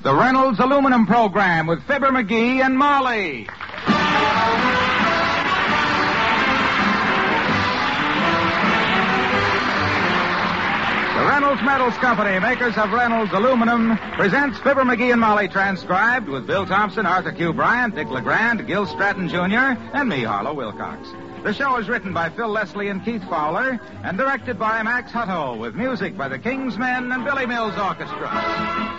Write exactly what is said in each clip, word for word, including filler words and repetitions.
The Reynolds Aluminum Program with Fibber McGee and Molly. The Reynolds Metals Company, makers of Reynolds Aluminum, presents Fibber McGee and Molly, transcribed with Bill Thompson, Arthur Q. Bryant, Dick LeGrand, Gil Stratton Junior, and me, Harlow Wilcox. The show is written by Phil Leslie and Keith Fowler and directed by Max Hutto, with music by the King's Men and Billy Mills Orchestra.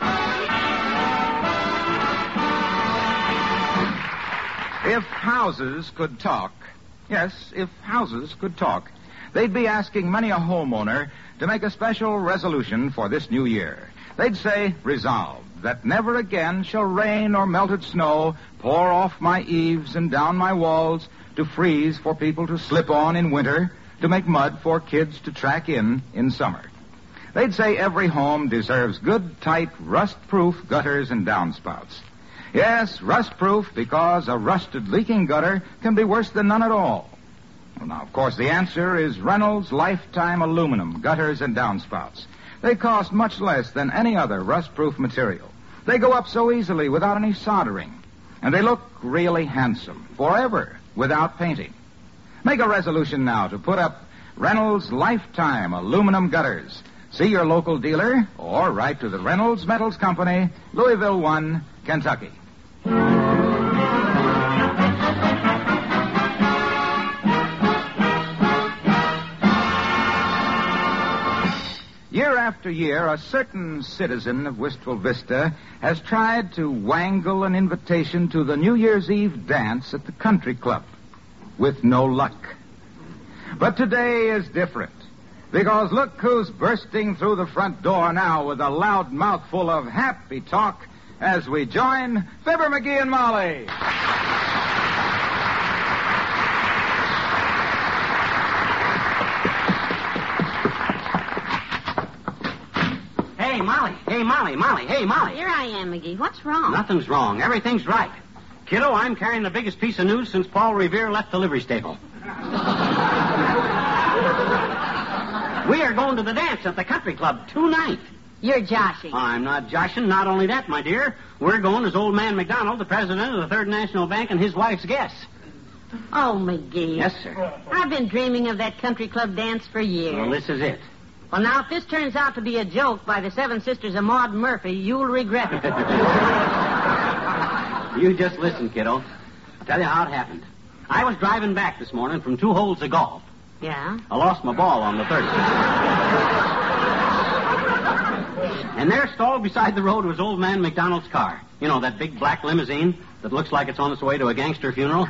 If houses could talk, yes, if houses could talk, they'd be asking many a homeowner to make a special resolution for this new year. They'd say, resolved, that never again shall rain or melted snow pour off my eaves and down my walls to freeze for people to slip on in winter, to make mud for kids to track in in summer. They'd say every home deserves good, tight, rust-proof gutters and downspouts. Yes, rust-proof, because a rusted, leaking gutter can be worse than none at all. Well, now, of course, the answer is Reynolds Lifetime Aluminum gutters and downspouts. They cost much less than any other rust-proof material. They go up so easily without any soldering. And they look really handsome, forever, without painting. Make a resolution now to put up Reynolds Lifetime Aluminum gutters. See your local dealer or write to the Reynolds Metals Company, Louisville one, Kentucky. Year after year, a certain citizen of Wistful Vista has tried to wangle an invitation to the New Year's Eve dance at the country club, with no luck. But today is different, because look who's bursting through the front door now with a loud mouthful of happy talk as we join Fibber McGee and Molly. Hey, Molly. Hey, Molly, Molly. Hey, Molly. Here I am, McGee. What's wrong? Nothing's wrong. Everything's right. Kiddo, I'm carrying the biggest piece of news since Paul Revere left the livery stable. We are going to the dance at the country club tonight. You're joshing. I'm not joshing. Not only that, my dear. We're going as old man McDonald, the president of the Third National Bank, and his wife's guests. Oh, McGee. Yes, sir. I've been dreaming of that country club dance for years. Well, this is it. Well, now, if this turns out to be a joke by the Seven Sisters of Maud Murphy, you'll regret it. You just listen, kiddo. I'll tell you how it happened. I was driving back this morning from two holes of golf. Yeah? I lost my ball on the third. And there, stalled beside the road, was old man McDonald's car. You know, that big black limousine that looks like it's on its way to a gangster funeral?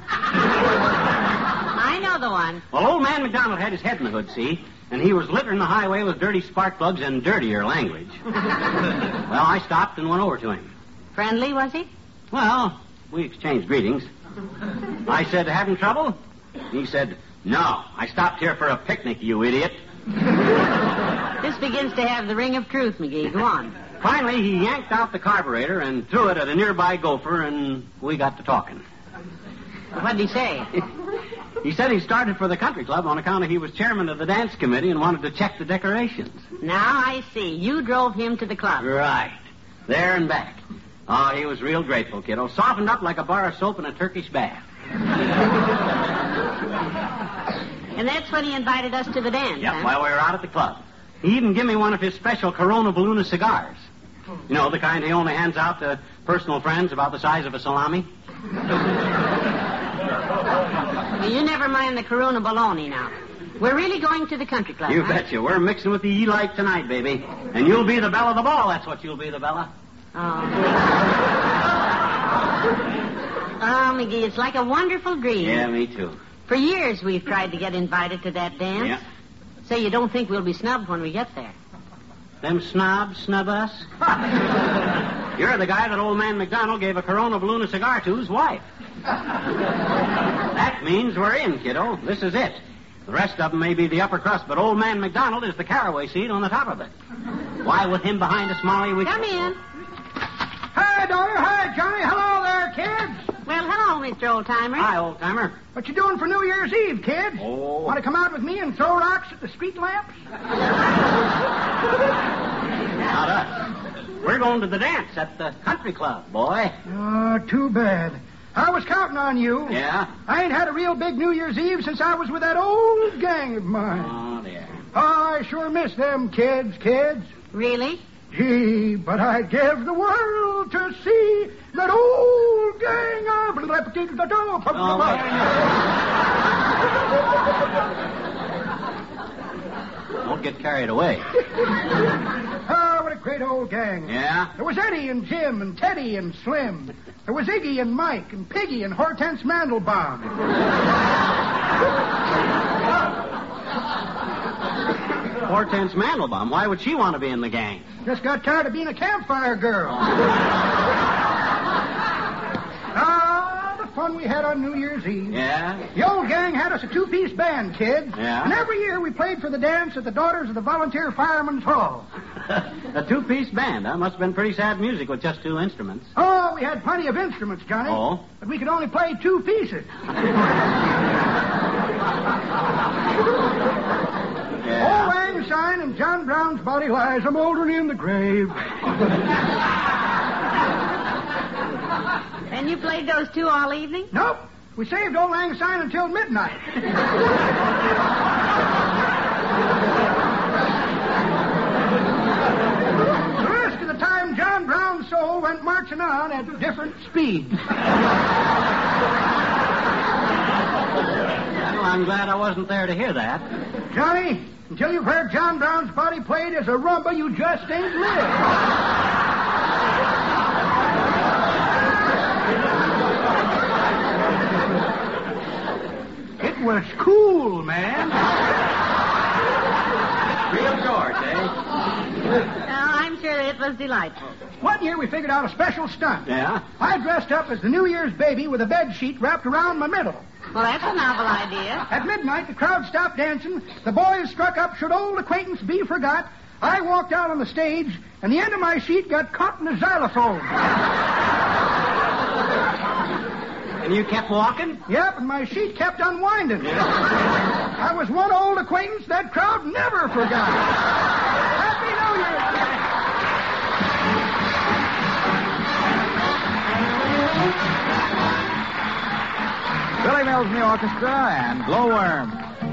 I know the one. Well, old man McDonald had his head in the hood, see? And he was littering the highway with dirty spark plugs and dirtier language. Well, I stopped and went over to him. Friendly, was he? Well, we exchanged greetings. I said, having trouble? He said, no, I stopped here for a picnic, you idiot. This begins to have the ring of truth, McGee. Go on. Finally, he yanked out the carburetor and threw it at a nearby gopher, and we got to talking. What'd he say? He said he started for the country club on account of he was chairman of the dance committee and wanted to check the decorations. Now I see. You drove him to the club. Right. There and back. Oh, he was real grateful, kiddo. Softened up like a bar of soap in a Turkish bath. And that's when he invited us to the dance, Yep, huh? while we were out at the club. He even gave me one of his special Corona Baluna cigars. You know, the kind he only hands out to personal friends about the size of a salami. Well, you never mind the Corona Bologna now. We're really going to the country club, You huh? betcha. We're mixing with the E-Light tonight, baby. And you'll be the belle of the ball. That's what you'll be, the Bella. Oh. Oh, McGee, it's like a wonderful dream. Yeah, me too. For years we've tried to get invited to that dance. Yeah. Say, you don't think we'll be snubbed when we get there. Them snobs snub us? You're the guy that old man McDonald gave a Corona Baluna cigar to his wife. That means we're in, kiddo. This is it. The rest of them may be the upper crust, but old man McDonald is the caraway seed on the top of it. Why, with him behind us, Molly, we... Come in. Hi, daughter. Hi, Johnny. Hello there, kids. Well, hello, Mister Oldtimer. Hi, old-timer. What you doing for New Year's Eve, kids? Oh. Want to come out with me and throw rocks at the street lamps? Not us. We're going to the dance at the country club, boy. Oh, too bad. I was counting on you. Yeah? I ain't had a real big New Year's Eve since I was with that old gang of mine. Oh, dear. Oh, I sure miss them kids, kids. Really? Gee, but I'd give the world to see that old gang of... Oh, Don't get carried away. Oh, what a great old gang. Yeah? There was Eddie and Jim and Teddy and Slim. There was Iggy and Mike and Piggy and Hortense Mandelbaum. Hortense Mandelbaum. Why would she want to be in the gang? Just got tired of being a campfire girl. Ah, the fun we had on New Year's Eve. Yeah? The old gang had us a two-piece band, kids. Yeah? And every year we played for the dance at the Daughters of the Volunteer Firemen's Hall. A two-piece band, huh? Must have been pretty sad music with just two instruments. Oh, we had plenty of instruments, Johnny. Oh? But we could only play two pieces. Yeah. Old Lang Syne and John Brown's body lies a moldering in the grave. And you played those two all evening? Nope. We saved Old Lang Syne until midnight. The rest of the time, John Brown's soul went marching on at different speeds. Well, I'm glad I wasn't there to hear that. Johnny, until you've heard John Brown's body played as a rumba, you just ain't lived. It was cool, man. Real George, eh? Oh, I'm sure it was delightful. One year we figured out a special stunt. Yeah? I dressed up as the New Year's baby with a bed sheet wrapped around my middle. Well, that's a novel idea. At midnight, the crowd stopped dancing. The boys struck up Should Old Acquaintance Be Forgot. I walked out on the stage, and the end of my sheet got caught in the xylophone. And you kept walking? Yep, and my sheet kept unwinding. I was one old acquaintance that crowd never forgot. Happy New Year! Billy Mills in the orchestra and Glowworm.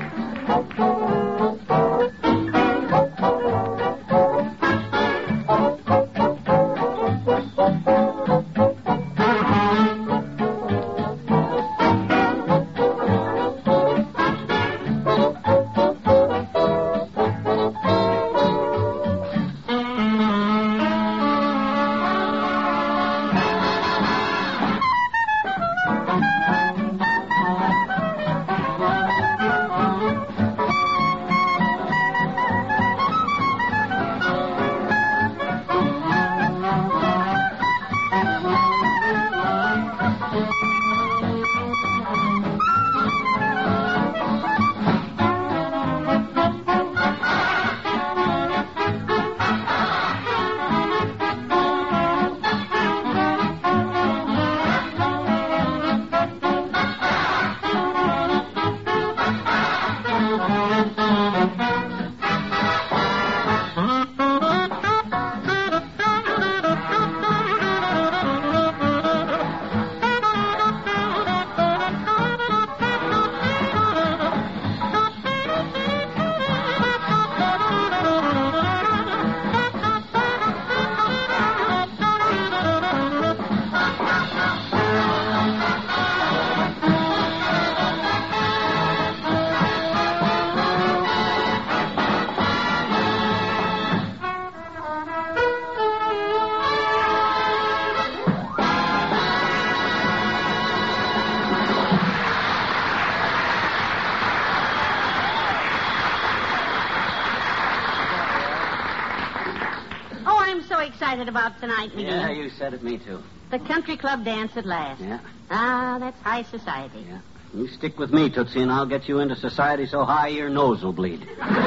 Excited about tonight, McGee. Yeah, you said it, me too. The country club dance at last. Yeah. Ah, that's high society. Yeah. You stick with me, Tootsie, and I'll get you into society so high your nose will bleed.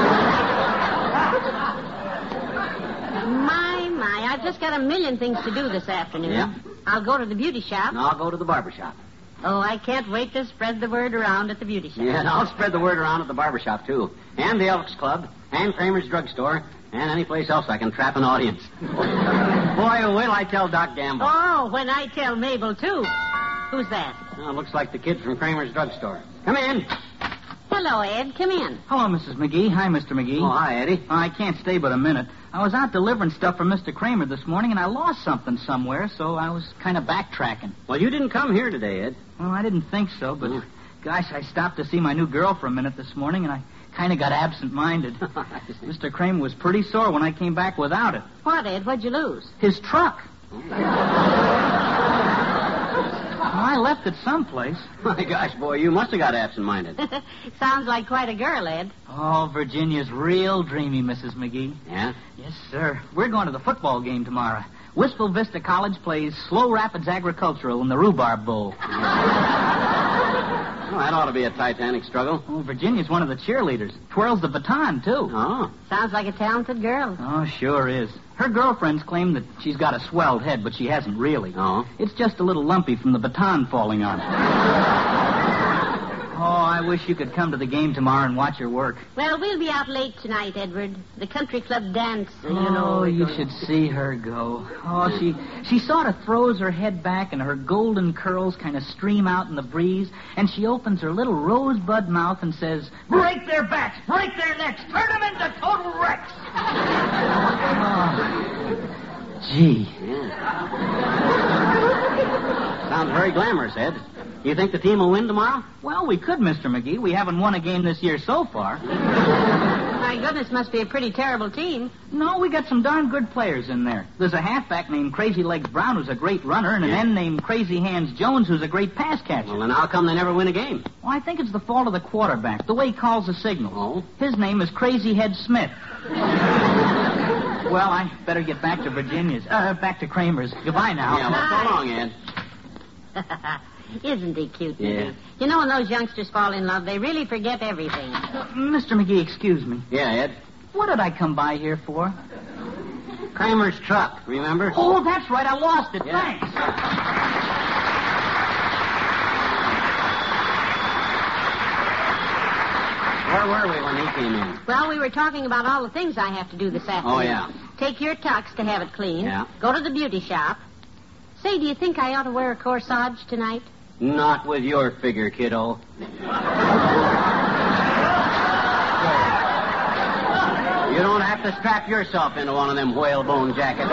My, my, I've just got a million things to do this afternoon. Yeah? I'll go to the beauty shop. And I'll go to the barber shop. Oh, I can't wait to spread the word around at the beauty shop. Yeah, and I'll spread the word around at the barber shop, too. And the Elks Club, and Kramer's Drugstore, And any place else I can trap an audience. Boy, wait till I tell Doc Gamble. Oh, when I tell Mabel, too. Who's that? Oh, looks like the kid from Kramer's drugstore. Come in. Hello, Ed. Come in. Hello, Missus McGee. Hi, Mister McGee. Oh, hi, Eddie. I can't stay but a minute. I was out delivering stuff for Mister Kramer this morning, and I lost something somewhere, so I was kind of backtracking. Well, you didn't come here today, Ed. Well, I didn't think so, but, Mm. gosh, I stopped to see my new girl for a minute this morning, and I kind of got absent-minded. Mister Kramer was pretty sore when I came back without it. What, Ed? What'd you lose? His truck. Well, I left it someplace. My gosh, boy, you must have got absent-minded. Sounds like quite a girl, Ed. Oh, Virginia's real dreamy, Missus McGee. Yeah? Yes, sir. We're going to the football game tomorrow. Wistful Vista College plays Slow Rapids Agricultural in the Rhubarb Bowl. Well, that ought to be a titanic struggle. Oh, Virginia's one of the cheerleaders. Twirls the baton, too. Oh. Sounds like a talented girl. Oh, sure is. Her girlfriends claim that she's got a swelled head, but she hasn't really. Oh? It's just a little lumpy from the baton falling on it. Oh, I wish you could come to the game tomorrow and watch her work. Well, we'll be out late tonight, Edward. The country club dance, uh, you Oh, know. you should see her go. Oh, she she sort of throws her head back and her golden curls kind of stream out in the breeze, and she opens her little rosebud mouth and says, "Break their backs, break their necks, turn them into total wrecks." Oh, gee. Yeah. Sounds very glamorous, Ed. You think the team will win tomorrow? Well, we could, Mister McGee. We haven't won a game this year so far. My goodness, must be a pretty terrible team. No, we got some darn good players in there. There's a halfback named Crazy Legs Brown who's a great runner, and an Yeah. end named Crazy Hands Jones who's a great pass catcher. Well, then how come they never win a game? Well, I think it's the fault of the quarterback, the way he calls the signal. Oh? His name is Crazy Head Smith. Well, I better get back to Virginia's. Uh, back to Kramer's. Goodbye now. Yeah, well, so long, Ed. Isn't he cute? Yeah. Edward? You know, when those youngsters fall in love, they really forget everything. Uh, Mister McGee, excuse me. Yeah, Ed. What did I come by here for? Kramer's truck, remember? Oh, that's right. I lost it. Yeah. Thanks. Where were we when he came in? Well, we were talking about all the things I have to do this afternoon. Oh, yeah. Take your tux to have it cleaned. Yeah. Go to the beauty shop. Say, do you think I ought to wear a corsage tonight? Not with your figure, kiddo. You don't have to strap yourself into one of them whalebone jackets.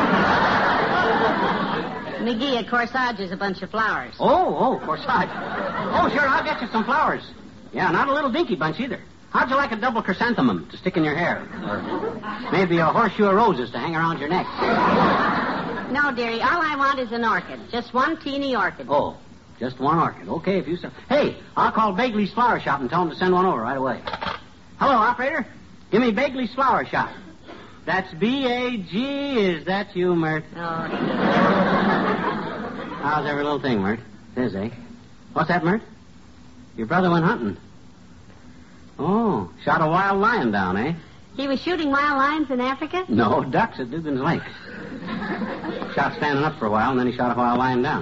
McGee, a corsage is a bunch of flowers. Oh, oh, corsage. Oh, sure, I'll get you some flowers. Yeah, not a little dinky bunch either. How'd you like a double chrysanthemum to stick in your hair? Or maybe a horseshoe of roses to hang around your neck? No, dearie, all I want is an orchid. Just one teeny orchid. Oh, just one orchid. Okay, if you say. Hey, I'll call Bagley's Flower Shop and tell them to send one over right away. Hello, operator. Give me Bagley's Flower Shop. That's B A G. Is that you, Mert? Oh, How's every little thing, Mert? Is, eh? What's that, Mert? Your brother went hunting. Oh, shot a wild lion down, eh? he was shooting wild lions in Africa? No, ducks at Dugan's Lake. Shot standing up for a while, and then he shot a wild lion down.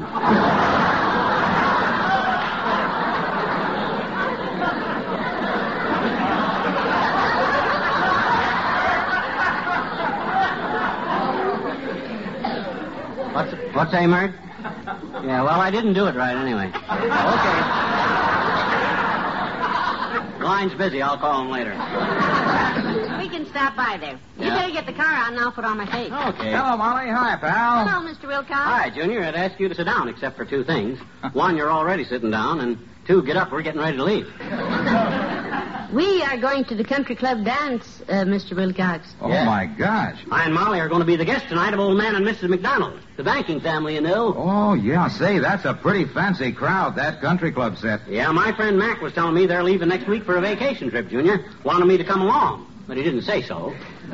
What's what's that, Mert? Yeah, well, I didn't do it right anyway. Okay. Line's busy. I'll call him later. We can stop by there. You Yeah. better get the car out and I'll put on my face. Okay. Hello, Molly. Hi, pal. Hello, Mister Wilcox. Hi, Junior. I'd ask you to sit down, except for two things. One, you're already sitting down, and two, get up. We're getting ready to leave. We are going to the country club dance, uh, Mister Wilcox. Oh, Yeah. my gosh. I and Molly are going to be the guests tonight of old man and Missus McDonald, the banking family, you know. Oh, yeah. Say, that's a pretty fancy crowd, that country club set. Yeah, my friend Mac was telling me they're leaving next week for a vacation trip, Junior. Wanted me to come along, but he didn't say so.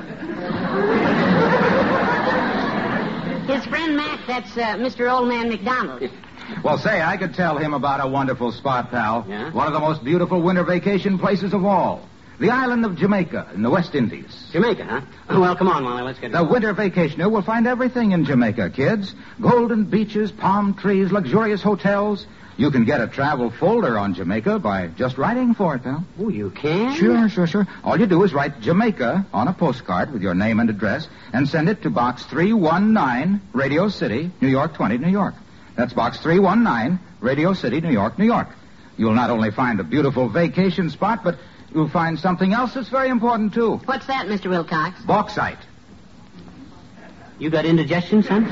His friend Mac, that's uh, Mister Old Man McDonald. Well, say, I could tell him about a wonderful spot, pal. Yeah? One of the most beautiful winter vacation places of all. The island of Jamaica in the West Indies. Jamaica, huh? Well, come on, Molly, let's get it. The winter vacationer will find everything in Jamaica, kids. Golden beaches, palm trees, luxurious hotels. You can get a travel folder on Jamaica by just writing for it, pal. Oh, you can? Sure, sure, sure. All you do is write Jamaica on a postcard with your name and address and send it to Box three one nine, Radio City, New York twenty, New York. That's Box three one nine, Radio City, New York, New York. You'll not only find a beautiful vacation spot, but you'll find something else that's very important, too. What's that, Mister Wilcox? Bauxite. You got indigestion, son?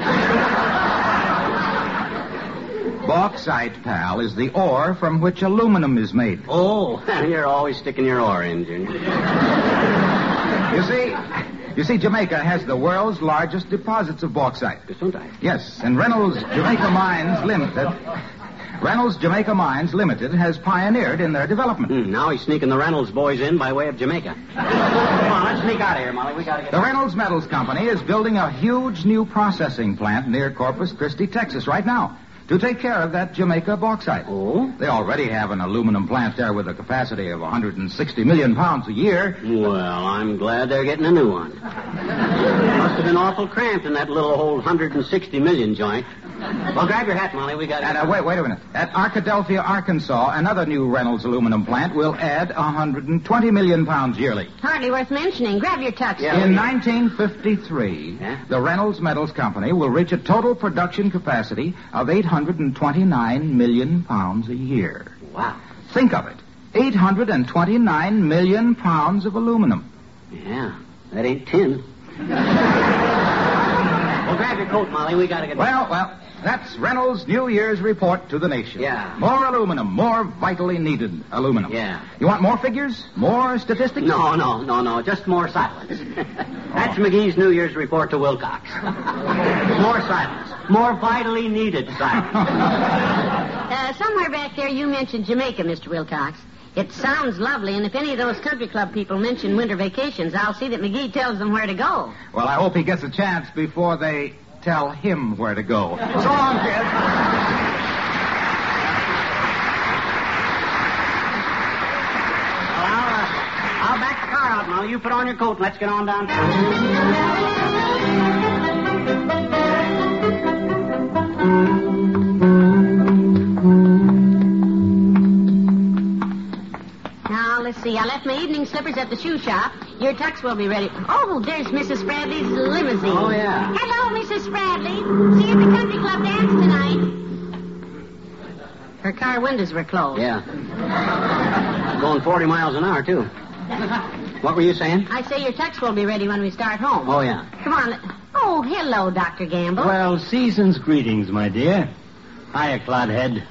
Bauxite, pal, is the ore from which aluminum is made. Oh, you're always sticking your oar in, Junior. You see, you see, Jamaica has the world's largest deposits of bauxite. Yes, and Reynolds Jamaica Mines Limited... Reynolds Jamaica Mines Limited has pioneered in their development. Mm, now he's sneaking the Reynolds boys in by way of Jamaica. Come on, let's sneak out of here, Molly. We gotta get... The Reynolds Metals Company is building a huge new processing plant near Corpus Christi, Texas, right now, to take care of that Jamaica bauxite. Oh? They already have an aluminum plant there with a capacity of one hundred sixty million pounds a year. Well, I'm glad they're getting a new one. Must have been awful cramped in that little old one hundred sixty million joint. Well, grab your hat, Molly. We got And, uh, wait, wait a minute. At Arkadelphia, Arkansas, another new Reynolds aluminum plant will add one hundred twenty million pounds yearly. Hardly worth mentioning. Grab your tux. Yeah. In nineteen fifty-three, yeah? the Reynolds Metals Company will reach a total production capacity of eight hundred twenty-nine million pounds a year. Wow. Think of it. eight hundred twenty-nine million pounds of aluminum. Yeah, that ain't tin. Well, grab your coat, Molly. We gotta get... Well, well, that's Reynolds' New Year's report to the nation. Yeah. More aluminum, more vitally needed aluminum. Yeah. You want more figures? More statistics? No, no, no, no. Just more silence. That's McGee's New Year's report to Wilcox. More silence. More vitally needed silence. Uh, somewhere back there you mentioned Jamaica, Mister Wilcox. It sounds lovely, and if any of those country club people mention winter vacations, I'll see that McGee tells them where to go. Well, I hope he gets a chance before they tell him where to go. So long, kids. Well, I'll, uh, I'll back the car out, Molly. You put on your coat and let's get on downtown. Now, let's see. I left my evening slippers at the shoe shop. Your tux will be ready. Oh, there's Missus Spradley's limousine. Oh, yeah. Hello, Missus Spradley. See you at the country club dance tonight. Her car windows were closed. Yeah. Going forty miles an hour, too. What were you saying? I say your tux will be ready when we start home. Oh, yeah. Come on. Oh, hello, Doctor Gamble. Well, season's greetings, my dear. Hiya, Clodhead.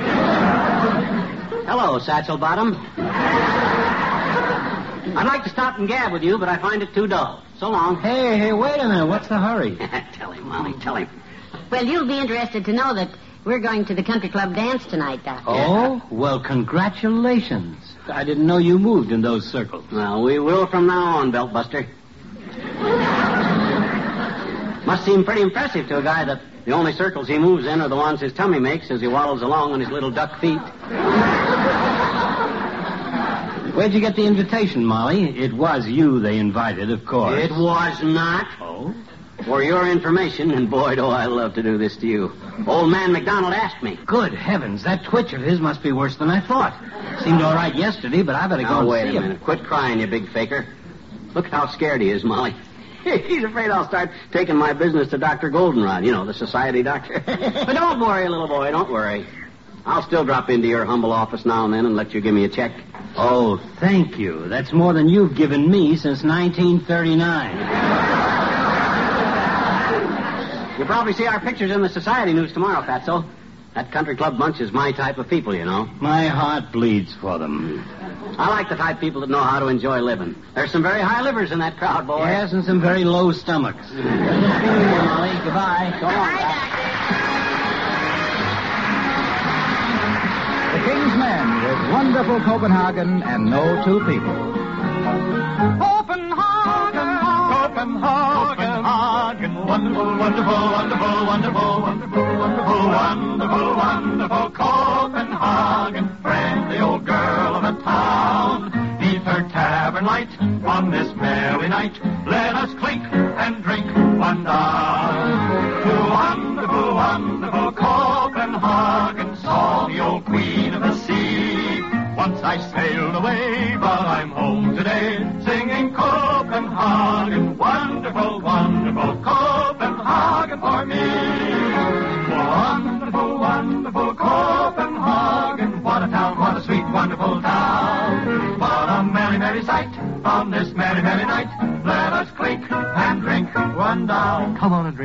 Hello, Satchel Bottom. I'd like to stop and gab with you, but I find it too dull. So long. Hey, hey, wait a minute. What's the hurry? Tell him, Molly, tell him. Well, you'll be interested to know that we're going to the country club dance tonight, Doctor. Oh? Well, congratulations. I didn't know you moved in those circles. Well, we will from now on, Beltbuster. Must seem pretty impressive to a guy that the only circles he moves in are the ones his tummy makes as he waddles along on his little duck feet. Where'd you get the invitation, Molly? It was you they invited, of course. It was not. Oh? For your information, and boy, do I love to do this to you. Old man McDonald asked me. Good heavens, that twitch of his must be worse than I thought. Seemed all right yesterday, but I better go Now, and wait see a him. minute. Quit crying, you big faker. Look how scared he is, Molly. He's afraid I'll start taking my business to Doctor Goldenrod, you know, the society doctor. But don't worry, little boy, don't worry. I'll still drop into your humble office now and then and let you give me a check. Oh, thank you. That's more than you've given me since nineteen thirty-nine. You'll probably see our pictures in the society news tomorrow, Fatso. That country club bunch is my type of people, you know. My heart bleeds for them. I like the type of people that know how to enjoy living. There's some very high livers in that crowd, boy. Yes, and some very low stomachs. Here, Molly. Goodbye. Go on, Bye, Doc. The King's Men with wonderful Copenhagen and no two people. Copenhagen, Copenhagen, Copenhagen, wonderful, wonderful, wonderful, wonderful, wonderful, wonderful, wonderful, wonderful Copenhagen, friendly old girl of a town, neath her tavern.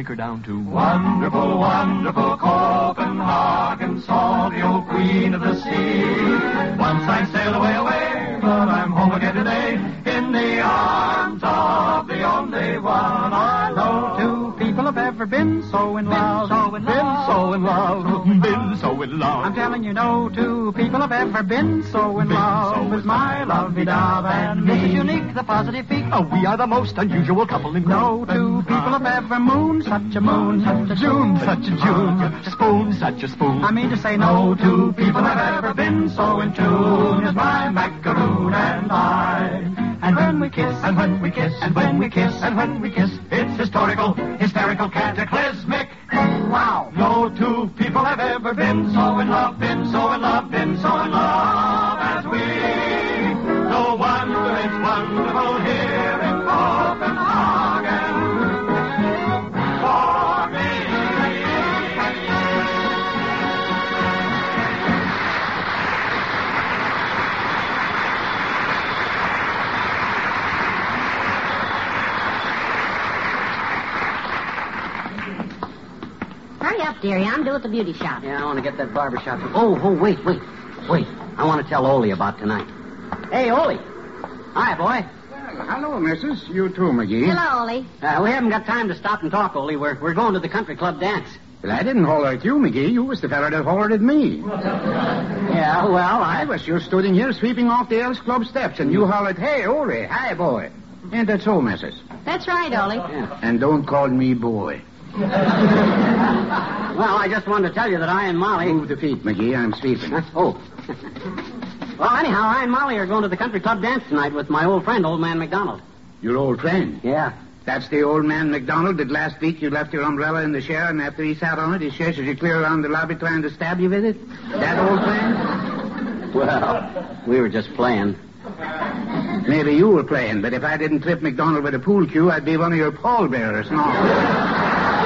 take her down to wonderful, wonderful Copenhagen, salty old queen of the sea. Once I sailed away, away, but I'm home again today in the arms of the only one I love. No two people have ever been so in love. So in been so in love, been so in love. I'm telling you, no two people have ever been so in Been love so as in my love. lovey-dove and me. Missus Unique, the positive peak. Oh, we are the most unusual couple in No two people have ever mooned such a moon, such a June, such a June, spoon, such a spoon. I mean to say, no two people have ever been so in tune as my macaroon and I. And when we kiss, And when we kiss, and when we kiss, and when we kiss, it's historical, hysterical, cataclysmic. Wow! No two people have ever been so in love, been so in love, been so in love as we. No wonder it's wonderful here in Copenhagen for me. Hurry up, dearie. I'm due at the beauty shop. Yeah, I want to get that barber shop. Oh, oh, wait, wait, wait. I want to tell Ole about tonight. Hey, Ole. Hi, boy. Well, hello, missus. You too, McGee. Hello, Ollie. Uh, we haven't got time to stop and talk, Ole. We're, we're going to the country club dance. Well, I didn't holler at you, McGee. You was the fella that hollered at me. Yeah, well, I I... was just stood in here sweeping off the Elks Club steps, and you hollered, hey, Ole, hi, boy. Ain't that so, missus? That's right, Ollie. Yeah. And don't call me boy. Well, I just wanted to tell you that I and Molly... Move the feet, McGee. I'm sweeping. Huh? Oh. Well, anyhow, I and Molly are going to the country club dance tonight with my old friend, Old Man McDonald. Your old friend? Yeah. That's the old man McDonald that last week you left your umbrella in the chair, and after he sat on it, he chases you clear around the lobby trying to stab you with it? That old friend? Well, we were just playing. Maybe you were playing, but if I didn't trip McDonald with a pool cue, I'd be one of your pallbearers now.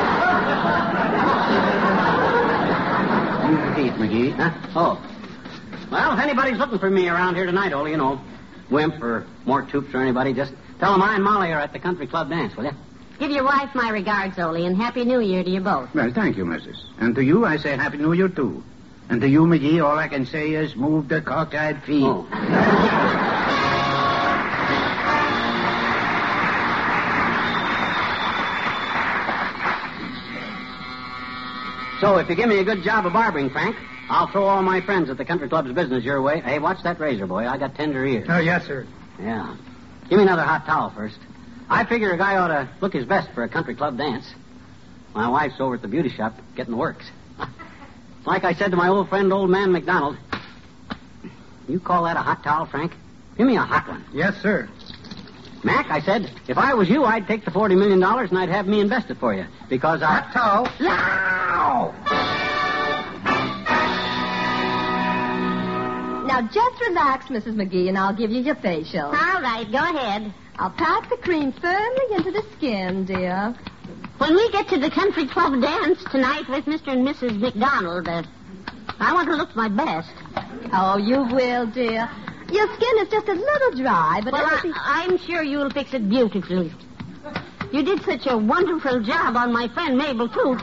Move the feet, McGee. Huh? Oh. Well, if anybody's looking for me around here tonight, Ole, you know, Wimp or Mort Toops or anybody, just tell them I and Molly are at the country club dance, will you? Give your wife my regards, Ollie, and Happy New Year to you both. Well, thank you, missus. And to you, I say Happy New Year, too. And to you, McGee, all I can say is move the cockeyed feet. Oh. So, if you give me a good job of barbering, Frank, I'll throw all my friends at the country club's business your way. Hey, watch that razor, boy. I got tender ears. Oh, yes, sir. Yeah. Give me another hot towel first. I figure a guy ought to look his best for a country club dance. My wife's over at the beauty shop getting the works. Like I said to my old friend, Old Man McDonald, you call that a hot towel, Frank? Give me a hot one. Yes, sir. Mac, I said, if I was you, I'd take the forty million dollars and I'd have me invest it for you. Because I... Hot towel. Now! Now, just relax, Missus McGee, and I'll give you your facial. All right, go ahead. I'll pack the cream firmly into the skin, dear. When we get to the country club dance tonight with Mister and Missus McDonald, uh, I want to look my best. Oh, you will, dear. Your skin is just a little dry, but Well, everything... I, I'm sure you'll fix it beautifully. You did such a wonderful job on my friend Mabel Toops.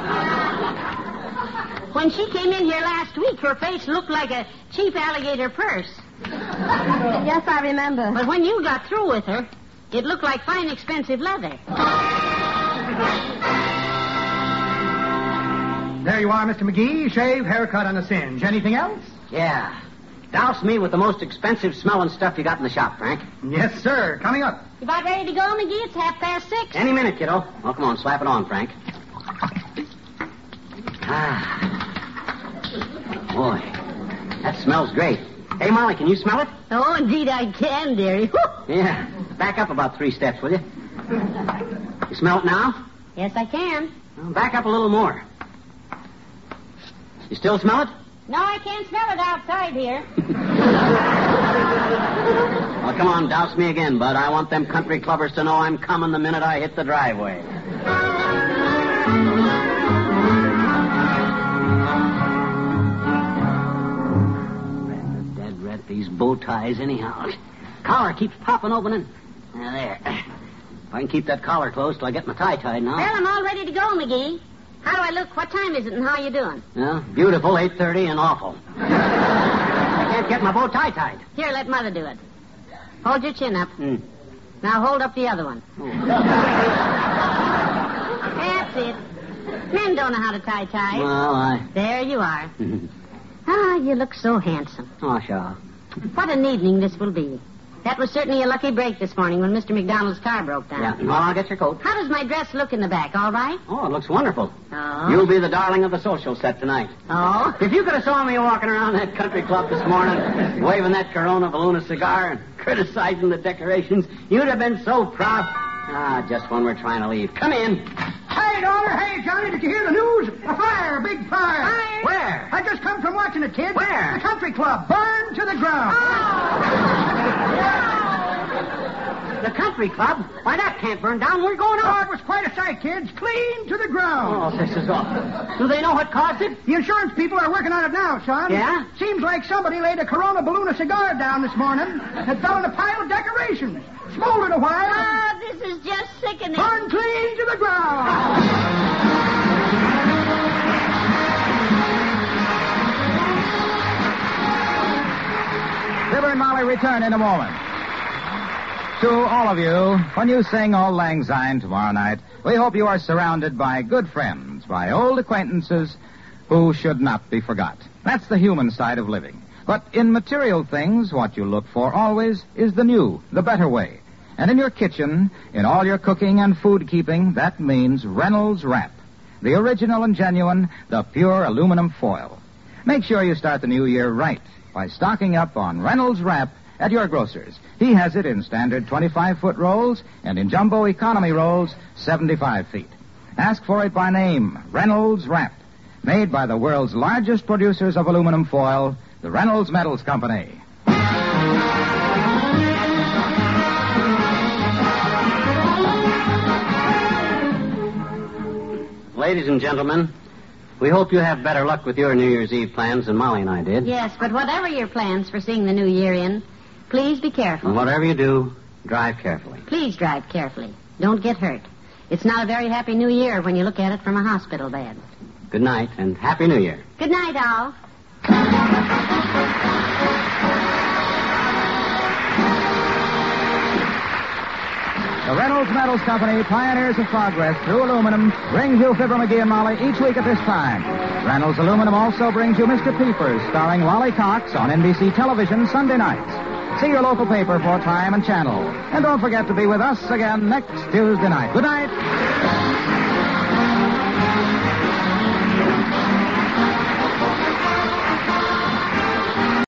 When she came in here last week, her face looked like a cheap alligator purse. Yes, I remember. But when you got through with her, it looked like fine, expensive leather. There you are, Mister McGee. Shave, haircut, and a singe. Anything else? Yeah. Douse me with the most expensive smelling stuff you got in the shop, Frank. Yes, sir. Coming up. You about ready to go, McGee? It's half past six. Any minute, kiddo. Oh, come on, slap it on, Frank. Ah. Boy, that smells great. Hey, Molly, can you smell it? Oh, indeed I can, dearie. Yeah. Back up about three steps, will you? You smell it now? Yes, I can. Well, back up a little more. You still smell it? No, I can't smell it outside here. Well, come on, douse me again, bud. I want them country clubbers to know I'm coming the minute I hit the driveway. Red, dead red, these bow ties anyhow. Collar keeps popping open and... Now, there. If I can keep that collar closed till I get my tie tied now. Well, I'm all ready to go, McGee. How do I look? What time is it and how you doing? Yeah, beautiful, eight thirty, and awful. I can't get my bow tie tied. Here, let Mother do it. Hold your chin up. Mm. Now hold up the other one. Oh. That's it. Men don't know how to tie ties. Well, I... There you are. Ah, you look so handsome. Oh, sure. What an evening this will be. That was certainly a lucky break this morning when Mister McDonald's car broke down. Yeah, well, I'll get your coat. How does my dress look in the back? All right? Oh, it looks wonderful. Oh. You'll be the darling of the social set tonight. Oh? If you could have saw me walking around that country club this morning, waving that Corona Valuna cigar and criticizing the decorations, you'd have been so proud. Ah, just when we're trying to leave. Come in. Hey, daughter. Hey, Johnny, did you hear the news? A fire, a big fire. Fire? Where? I just come from watching it, kid. Where? The country club. Burned to the ground. The country club? Why, that can't burn down. We're going Oh, on. it was quite a sight, kids. Clean to the ground. Oh, this is awful. Do they know what caused it? The insurance people are working on it now, son. Yeah? Seems like somebody laid a Corona Balloon cigar down this morning that fell in a pile of decorations. Smoldered a while. Oh, this is just sickening. Burned clean to the ground. Fibber and Molly return in a moment. To all of you, when you sing Auld Lang Syne tomorrow night, we hope you are surrounded by good friends, by old acquaintances who should not be forgot. That's the human side of living. But in material things, what you look for always is the new, the better way. And in your kitchen, in all your cooking and food keeping, that means Reynolds Wrap. The original and genuine, the pure aluminum foil. Make sure you start the new year right by stocking up on Reynolds Wrap at your grocer's. He has it in standard twenty-five foot rolls and in jumbo economy rolls, seventy-five feet. Ask for it by name, Reynolds Wrap. Made by the world's largest producers of aluminum foil, the Reynolds Metals Company. Ladies and gentlemen, we hope you have better luck with your New Year's Eve plans than Molly and I did. Yes, but whatever your plans for seeing the new year in, please be careful. And whatever you do, drive carefully. Please drive carefully. Don't get hurt. It's not a very happy new year when you look at it from a hospital bed. Good night, and Happy New Year. Good night, all. The Reynolds Metals Company, pioneers of progress through aluminum, brings you Fibber, McGee, and Molly each week at this time. Reynolds Aluminum also brings you Mister Peepers, starring Wally Cox on N B C television Sunday nights. See your local paper for time and channel. And don't forget to be with us again next Tuesday night. Good night.